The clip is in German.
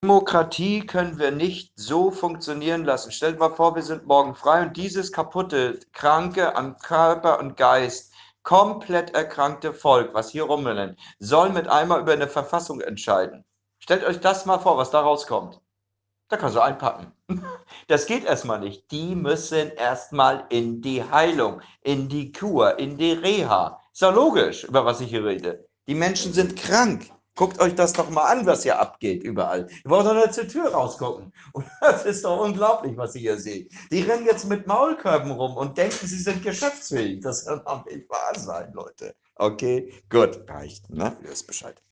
Demokratie können wir nicht so funktionieren lassen. Stellt mal vor, wir sind morgen frei und dieses kaputte, kranke an Körper und Geist, komplett erkrankte Volk, was hier rumrennt, soll mit einmal über eine Verfassung entscheiden. Stellt euch das mal vor, was da rauskommt. Da kannst du einpacken. Das geht erstmal nicht. Die müssen erstmal in die Heilung, in die Kur, in die Reha. Ist ja logisch, über was ich hier rede. Die Menschen sind krank. Guckt euch das doch mal an, was hier abgeht überall. Ihr braucht doch nur zur Tür rausgucken. Und das ist doch unglaublich, was ihr hier seht. Die rennen jetzt mit Maulkörben rum und denken, sie sind geschäftsfähig. Das kann doch nicht wahr sein, Leute. Okay, gut, reicht. Ne? Ihr wisst Bescheid.